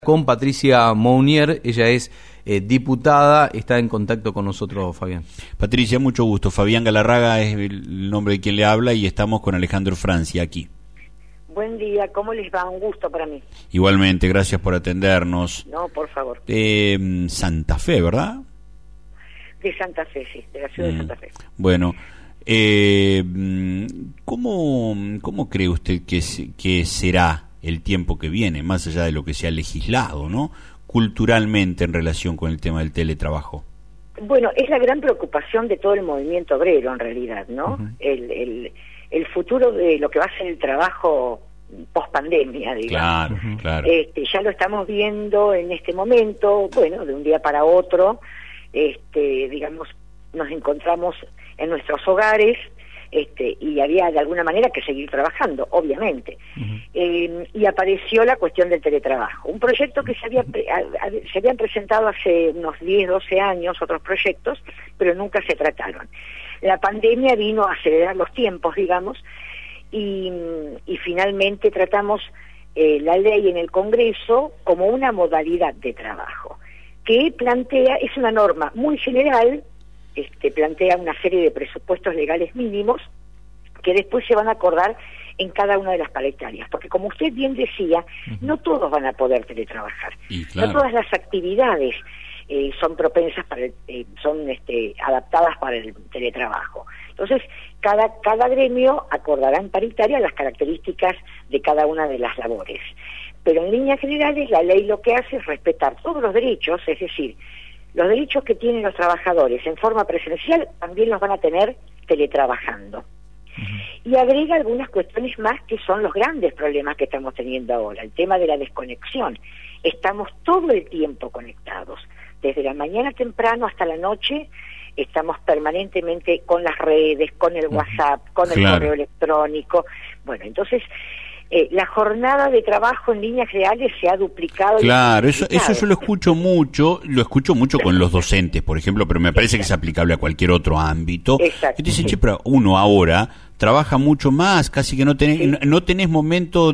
Con Patricia Mounier, ella es diputada, está en contacto con nosotros, Fabián. Patricia, mucho gusto. Fabián Galarraga es el nombre de quien le habla y estamos con Alejandro Francia aquí. Buen día, ¿cómo les va? Un gusto para mí. Igualmente, gracias por atendernos. No, por favor. Santa Fe, ¿verdad? De Santa Fe, sí, de la ciudad de Santa Fe. Bueno, ¿cómo cree usted que será el tiempo que viene, más allá de lo que se ha legislado, ¿no?, culturalmente en relación con el tema del teletrabajo? Bueno, es la gran preocupación de todo el movimiento obrero, en realidad, ¿no? Uh-huh. El futuro de lo que va a ser el trabajo post-pandemia, digamos. Claro, claro. Ya lo estamos viendo en este momento, bueno, de un día para otro, digamos, nos encontramos en nuestros hogares, y había de alguna manera que seguir trabajando, obviamente. Uh-huh. Y apareció la cuestión del teletrabajo, un proyecto que se habían presentado hace unos 10, 12 años, otros proyectos, pero nunca se trataron. La pandemia vino a acelerar los tiempos, digamos, y finalmente tratamos la ley en el Congreso como una modalidad de trabajo, que es una norma muy general, plantea una serie de presupuestos legales mínimos que después se van a acordar en cada una de las paritarias, porque como usted bien decía, uh-huh, no todos van a poder teletrabajar, claro, no todas las actividades son propensas son adaptadas para el teletrabajo. Entonces, cada gremio acordará en paritaria las características de cada una de las labores. Pero en líneas generales, la ley lo que hace es respetar todos los derechos, es decir, los derechos que tienen los trabajadores en forma presencial también los van a tener teletrabajando. Uh-huh. Y agrega algunas cuestiones más que son los grandes problemas que estamos teniendo ahora. El tema de la desconexión. Estamos todo el tiempo conectados. Desde la mañana temprano hasta la noche estamos permanentemente con las redes, con el WhatsApp, con el correo electrónico. Bueno, entonces la jornada de trabajo en líneas reales se ha duplicado. Claro, eso yo lo escucho mucho con los docentes, por ejemplo, pero me parece que es aplicable a cualquier otro ámbito. Exacto. Y dicen, che, pero uno ahora trabaja mucho más, casi que no tenés momento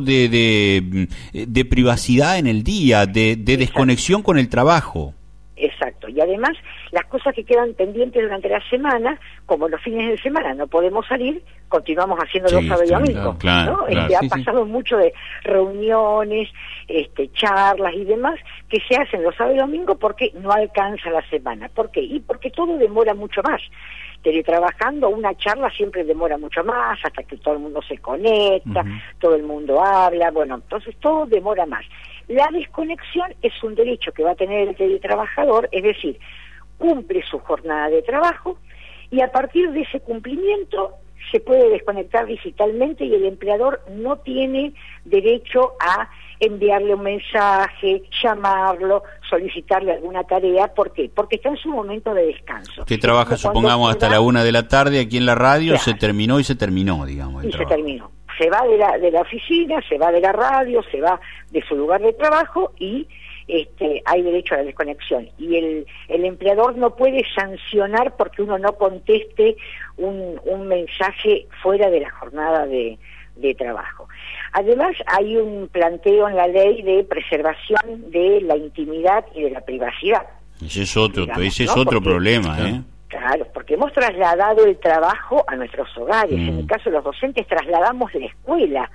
de privacidad en el día, de desconexión con el trabajo. Exacto, y además las cosas que quedan pendientes durante la semana, como los fines de semana no podemos salir, continuamos haciendo los sábados y domingos, claro, ¿no? Claro, ha pasado mucho de reuniones, charlas y demás que se hacen los sábados y domingos porque no alcanza la semana. ¿Por qué? Y porque todo demora mucho más. Teletrabajando, una charla siempre demora mucho más, hasta que todo el mundo se conecta, uh-huh, todo el mundo habla, bueno, entonces todo demora más. La desconexión es un derecho que va a tener el teletrabajador, es decir, cumple su jornada de trabajo y a partir de ese cumplimiento se puede desconectar digitalmente y el empleador no tiene derecho a enviarle un mensaje, llamarlo, solicitarle alguna tarea. ¿Por qué? Porque está en su momento de descanso. Usted trabaja, supongamos, hasta la 1 de la tarde aquí en la radio, claro, se terminó, digamos. Y se terminó. Se va de la oficina, se va de la radio, se va de su lugar de trabajo y hay derecho a la desconexión. Y el empleador no puede sancionar porque uno no conteste un mensaje fuera de la jornada de trabajo. Además, hay un planteo en la ley de preservación de la intimidad y de la privacidad. Ese es otro problema, ¿eh? Claro, porque hemos trasladado el trabajo a nuestros hogares. En el caso de los docentes trasladamos la escuela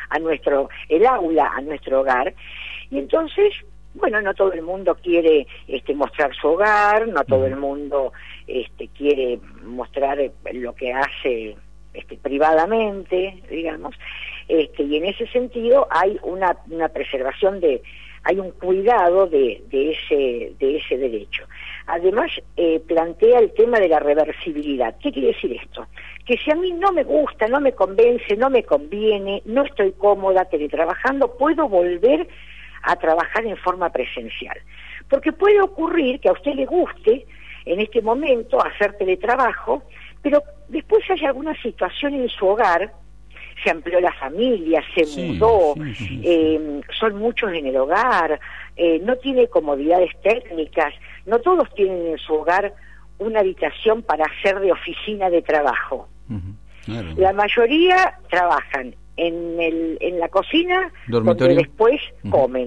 el aula a nuestro hogar. Y entonces, bueno, no todo el mundo quiere mostrar su hogar, no todo el mundo quiere mostrar lo que hace privadamente, digamos. Y en ese sentido hay una preservación hay un cuidado de ese derecho. Además, plantea el tema de la reversibilidad. ¿Qué quiere decir esto? Que si a mí no me gusta, no me convence, no me conviene, no estoy cómoda teletrabajando, puedo volver a trabajar en forma presencial. Porque puede ocurrir que a usted le guste en este momento hacer teletrabajo, pero después hay alguna situación en su hogar, se amplió la familia, se mudó, son muchos en el hogar, no tiene comodidades técnicas, no todos tienen en su hogar una habitación para hacer de oficina de trabajo. Uh-huh. Claro. La mayoría trabajan en la cocina, donde después comen,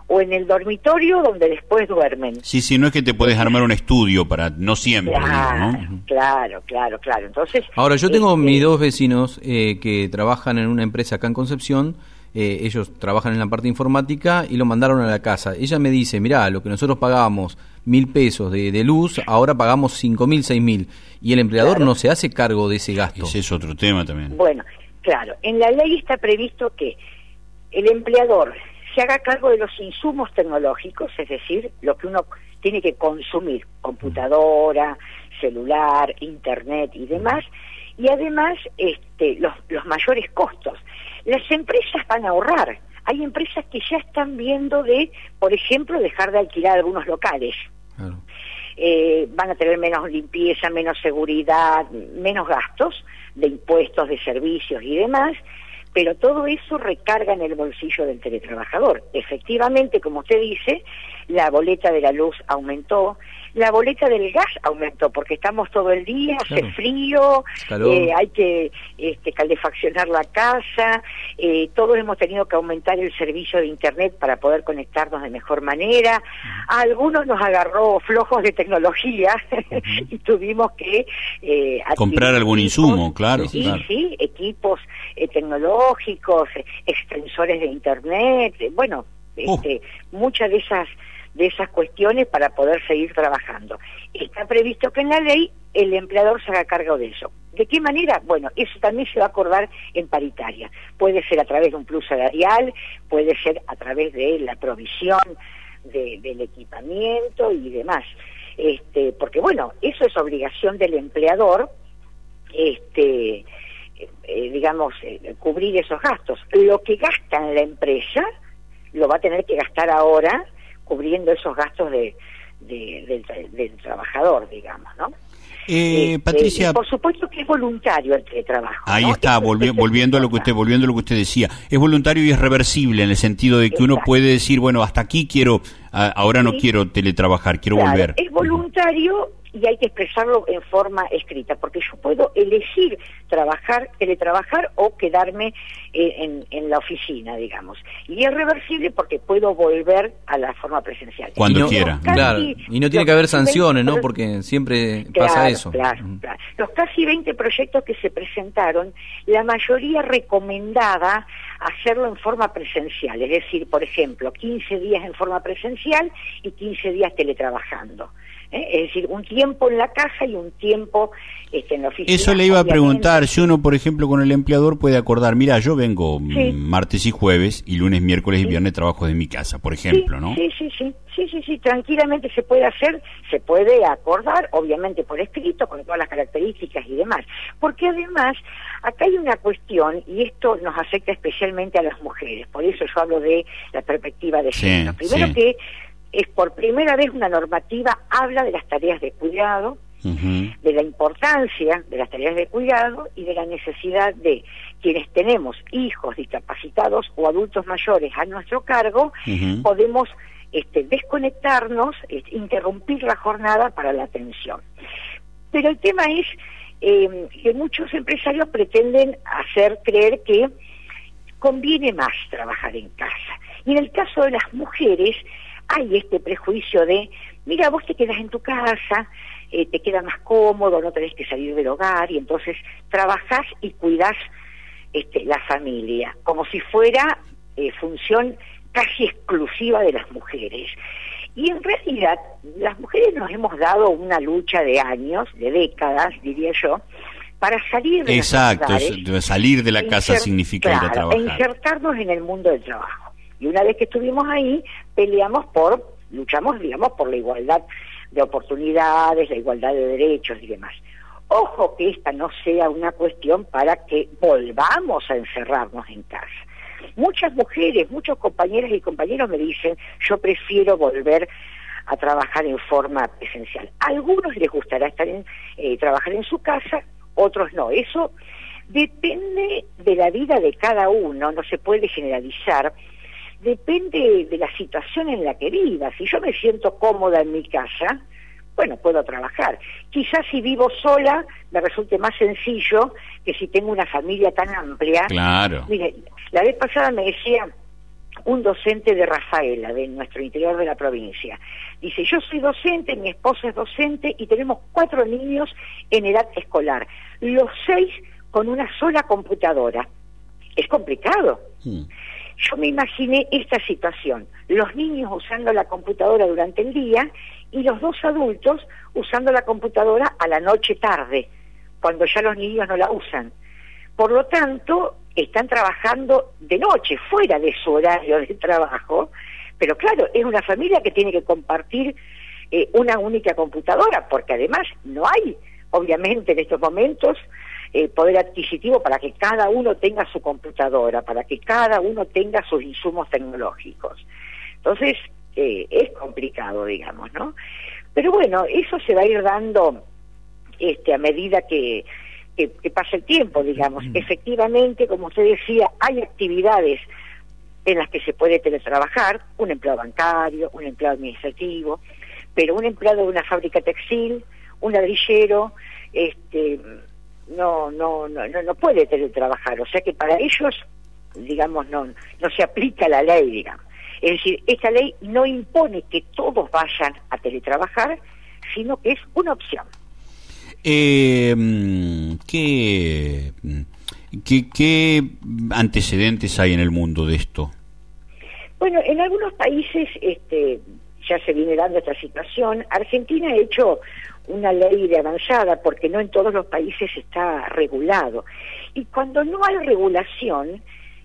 o en el dormitorio donde después duermen. Sí, no es que te puedes armar un estudio para, no siempre, ¿no? Claro. Entonces, ahora, yo tengo mis dos vecinos que trabajan en una empresa acá en Concepción. Ellos trabajan en la parte informática y lo mandaron a la casa. Ella me dice, mirá, lo que nosotros pagábamos 1.000 pesos de luz, ahora pagamos 5.000, 6.000, y el empleador no se hace cargo de ese gasto. Ese es otro tema también. Bueno, claro, en la ley está previsto que el empleador se haga cargo de los insumos tecnológicos, es decir, lo que uno tiene que consumir, computadora, celular, internet y demás, y además los mayores costos. Las empresas van a ahorrar. Hay empresas que ya están viendo por ejemplo, dejar de alquilar algunos locales. Claro. Van a tener menos limpieza, menos seguridad, menos gastos de impuestos, de servicios y demás, pero todo eso recarga en el bolsillo del teletrabajador. Efectivamente, como usted dice, la boleta de la luz aumentó, la boleta del gas aumentó, porque estamos todo el día, hace frío, hay que calefaccionar la casa, todos hemos tenido que aumentar el servicio de internet para poder conectarnos de mejor manera. A algunos nos agarró flojos de tecnología y tuvimos que comprar algún insumo, claro. Sí, equipos tecnológicos, extensores de internet, muchas de esas cuestiones para poder seguir trabajando. Está previsto que en la ley el empleador se haga cargo de eso. ¿De qué manera? Bueno, eso también se va a acordar en paritaria. Puede ser a través de un plus salarial, puede ser a través de la provisión del equipamiento y demás. Porque bueno, eso es obligación del empleador, cubrir esos gastos. Lo que gasta en la empresa lo va a tener que gastar ahora cubriendo esos gastos del trabajador, digamos, ¿no? Patricia, por supuesto que es voluntario el teletrabajo. Ahí ¿no? está, volviendo a lo que usted decía. Es voluntario y es reversible en el sentido de que uno puede decir, bueno, hasta aquí quiero, ahora no quiero teletrabajar, quiero volver. Es voluntario y hay que expresarlo en forma escrita, porque yo puedo elegir teletrabajar o quedarme en la oficina, digamos. Y es reversible porque puedo volver a la forma presencial. Cuando quiera. Claro, y no tiene que haber sanciones, ¿no? Porque siempre pasa eso. Claro. Los casi 20 proyectos que se presentaron, la mayoría recomendaba hacerlo en forma presencial, es decir, por ejemplo, 15 días en forma presencial y 15 días teletrabajando. Es decir, un tiempo en la casa y un tiempo en la oficina. Eso le iba a preguntar, si uno, por ejemplo, con el empleador puede acordar, mira, yo vengo martes y jueves y lunes, miércoles y viernes trabajo de mi casa, por ejemplo, ¿no? Sí, tranquilamente se puede hacer, se puede acordar, obviamente por escrito, con todas las características y demás. Porque además, acá hay una cuestión, y esto nos afecta especialmente a las mujeres, por eso yo hablo de la perspectiva de género. Primero que es por primera vez una normativa habla de las tareas de cuidado, de la importancia de las tareas de cuidado y de la necesidad de quienes tenemos hijos discapacitados o adultos mayores a nuestro cargo, podemos desconectarnos, interrumpir la jornada para la atención. Pero el tema es que muchos empresarios pretenden hacer creer que conviene más trabajar en casa. Y en el caso de las mujeres hay este prejuicio de, mira, vos te quedas en tu casa, te queda más cómodo, no tenés que salir del hogar, y entonces trabajás y cuidás la familia, como si fuera función casi exclusiva de las mujeres. Y en realidad, las mujeres nos hemos dado una lucha de años, de décadas, diría yo, para salir de salir de la casa significa ir a trabajar. Insertarnos en el mundo del trabajo. Y una vez que estuvimos ahí, luchamos, digamos, por la igualdad de oportunidades, la igualdad de derechos y demás. Ojo que esta no sea una cuestión para que volvamos a encerrarnos en casa. Muchas mujeres, muchos compañeras y compañeros me dicen, yo prefiero volver a trabajar en forma presencial. A algunos les gustará trabajar en su casa, otros no. Eso depende de la vida de cada uno, no se puede generalizar. Depende de la situación en la que viva. Si yo me siento cómoda en mi casa, bueno, puedo trabajar. Quizás si vivo sola me resulte más sencillo que si tengo una familia tan amplia. Claro. Mire, la vez pasada me decía un docente de Rafaela, de nuestro interior de la provincia. Dice, yo soy docente, mi esposo es docente y tenemos 4 niños en edad escolar, los 6 con una sola computadora. Es complicado. Yo me imaginé esta situación, los niños usando la computadora durante el día y los 2 adultos usando la computadora a la noche tarde, cuando ya los niños no la usan. Por lo tanto, están trabajando de noche, fuera de su horario de trabajo, pero claro, es una familia que tiene que compartir una única computadora, porque además no hay, obviamente, en estos momentos, poder adquisitivo para que cada uno tenga su computadora, para que cada uno tenga sus insumos tecnológicos. Entonces, es complicado, digamos, ¿no? Pero bueno, eso se va a ir dando a medida que pasa el tiempo, digamos. Efectivamente, como usted decía, hay actividades en las que se puede teletrabajar, un empleado bancario, un empleado administrativo, pero un empleado de una fábrica textil, un ladrillero, no puede teletrabajar, o sea que para ellos, digamos, no se aplica la ley, digamos. Es decir, esta ley no impone que todos vayan a teletrabajar, sino que es una opción. ¿Qué antecedentes hay en el mundo de esto? Bueno, en algunos países ya se viene dando esta situación. Argentina ha hecho una ley de avanzada porque no en todos los países está regulado. Y cuando no hay regulación,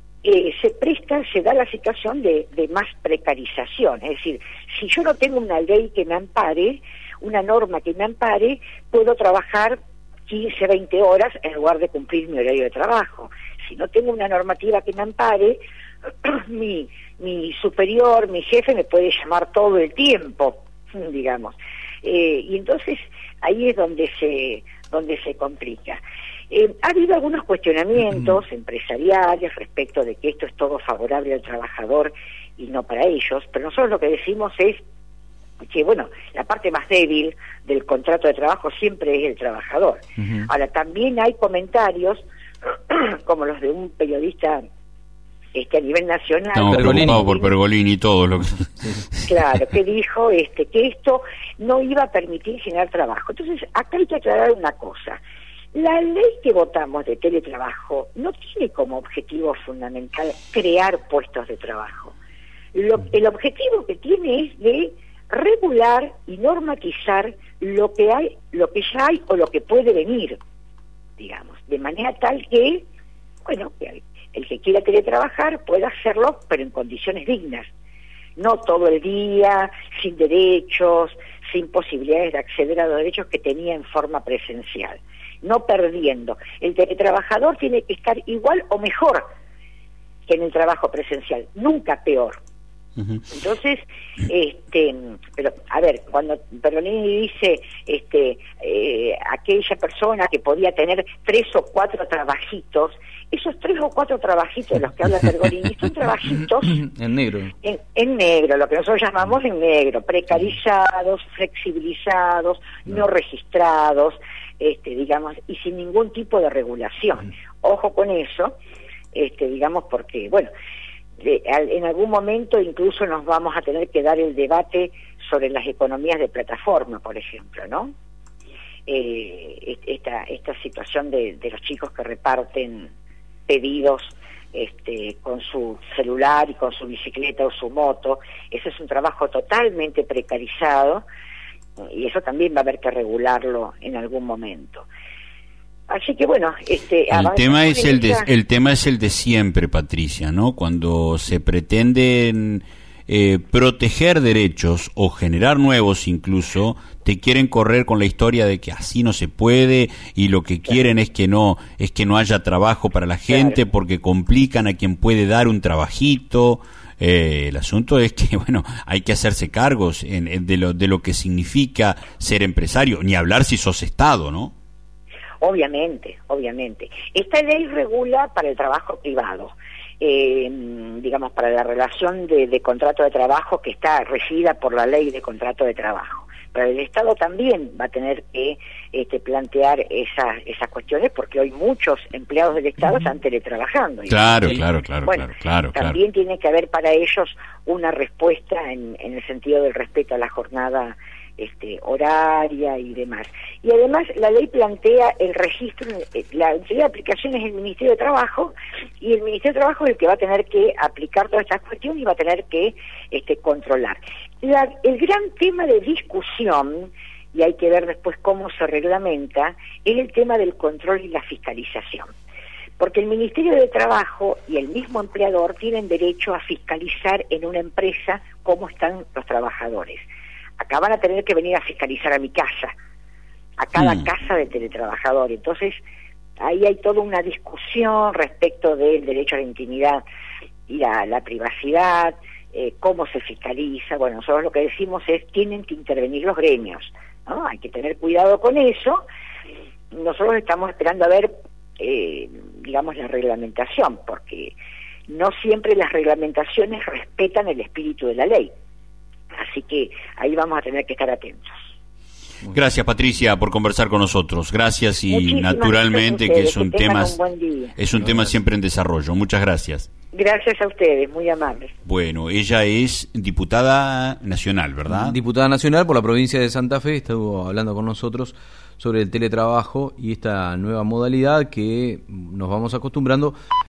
se da la situación de más precarización. Es decir, si yo no tengo una ley que me ampare, una norma que me ampare, puedo trabajar 15, 20 horas en lugar de cumplir mi horario de trabajo. Si no tengo una normativa que me ampare, mi superior, mi jefe me puede llamar todo el tiempo, digamos. Y entonces ahí es donde se complica. Ha habido algunos cuestionamientos empresariales respecto de que esto es todo favorable al trabajador y no para ellos, pero nosotros lo que decimos es que, bueno, la parte más débil del contrato de trabajo siempre es el trabajador. Ahora, también hay comentarios, como los de un periodista a nivel nacional. Estamos preocupados por Pergolini y todo lo que... Claro, que dijo que esto no iba a permitir generar trabajo. Entonces, acá hay que aclarar una cosa. La ley que votamos de teletrabajo no tiene como objetivo fundamental crear puestos de trabajo. El objetivo que tiene es de regular y normatizar lo que ya hay o lo que puede venir, digamos, de manera tal que, bueno, que el que quiera teletrabajar pueda hacerlo, pero en condiciones dignas, no todo el día, sin derechos, sin posibilidades de acceder a los derechos que tenía en forma presencial, no perdiendo. El teletrabajador tiene que estar igual o mejor que en el trabajo presencial, nunca peor. Entonces, pero a ver, cuando Pergolini dice aquella persona que podía tener 3 o 4 trabajitos, esos 3 o 4 trabajitos de los que habla Pergolini son trabajitos en negro, en negro, lo que nosotros llamamos en negro, precarizados, flexibilizados, no registrados, digamos, y sin ningún tipo de regulación. Ojo con eso, digamos, porque, bueno, en algún momento incluso nos vamos a tener que dar el debate sobre las economías de plataforma, por ejemplo, ¿no? Esta situación de los chicos que reparten pedidos con su celular y con su bicicleta o su moto, ese es un trabajo totalmente precarizado y eso también va a haber que regularlo en algún momento. Así que bueno, el tema es el de siempre, Patricia, ¿no? Cuando se pretenden proteger derechos o generar nuevos incluso, te quieren correr con la historia de que así no se puede y lo que quieren es que no haya trabajo para la gente porque complican a quien puede dar un trabajito. El asunto es que, bueno, hay que hacerse cargos de lo que significa ser empresario, ni hablar si sos Estado, ¿no? Obviamente. Esta ley regula para el trabajo privado, digamos, para la relación de contrato de trabajo que está regida por la ley de contrato de trabajo. Pero el Estado también va a tener que plantear esas cuestiones, porque hoy muchos empleados del Estado están teletrabajando. Claro, ¿sí? claro. También tiene que haber para ellos una respuesta en el sentido del respeto a la jornada horaria y demás. Y además la ley plantea el registro, la autoridad de aplicación es el Ministerio de Trabajo, y el Ministerio de Trabajo es el que va a tener que aplicar todas estas cuestiones y va a tener que controlar. El gran tema de discusión, y hay que ver después cómo se reglamenta, es el tema del control y la fiscalización. Porque el Ministerio de Trabajo y el mismo empleador tienen derecho a fiscalizar en una empresa cómo están los trabajadores. Acá van a tener que venir a fiscalizar a mi casa, a cada casa de teletrabajador. Entonces, ahí hay toda una discusión respecto del derecho a la intimidad y la privacidad, cómo se fiscaliza. Bueno, nosotros lo que decimos es, tienen que intervenir los gremios, ¿no? Hay que tener cuidado con eso. Nosotros estamos esperando a ver, digamos, la reglamentación, porque no siempre las reglamentaciones respetan el espíritu de la ley. Así que ahí vamos a tener que estar atentos. Gracias, Patricia, por conversar con nosotros. Gracias, y Muchísimas naturalmente gracias a que es un ustedes, tema siempre en desarrollo. Muchas gracias. Gracias a ustedes, muy amables. Bueno, ella es diputada nacional, ¿verdad? Diputada nacional por la provincia de Santa Fe, estuvo hablando con nosotros sobre el teletrabajo y esta nueva modalidad que nos vamos acostumbrando.